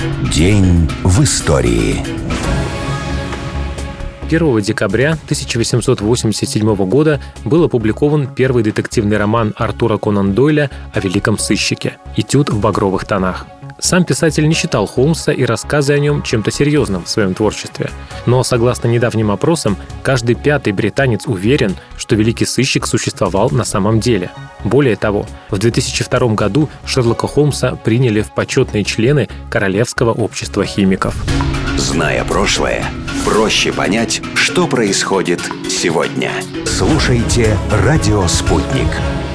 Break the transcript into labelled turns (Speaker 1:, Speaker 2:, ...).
Speaker 1: День в истории.
Speaker 2: 1 декабря 1887 года был опубликован первый детективный роман Артура Конан Дойля о великом сыщике «Этюд в багровых тонах». Сам писатель не считал Холмса и рассказы о нем чем-то серьезным в своем творчестве. Но, согласно недавним опросам, каждый пятый британец уверен, что великий сыщик существовал на самом деле. Более того, в 2002 году Шерлока Холмса приняли в почетные члены Королевского общества химиков.
Speaker 1: Зная прошлое, проще понять, что происходит сегодня. Слушайте «Радио Спутник».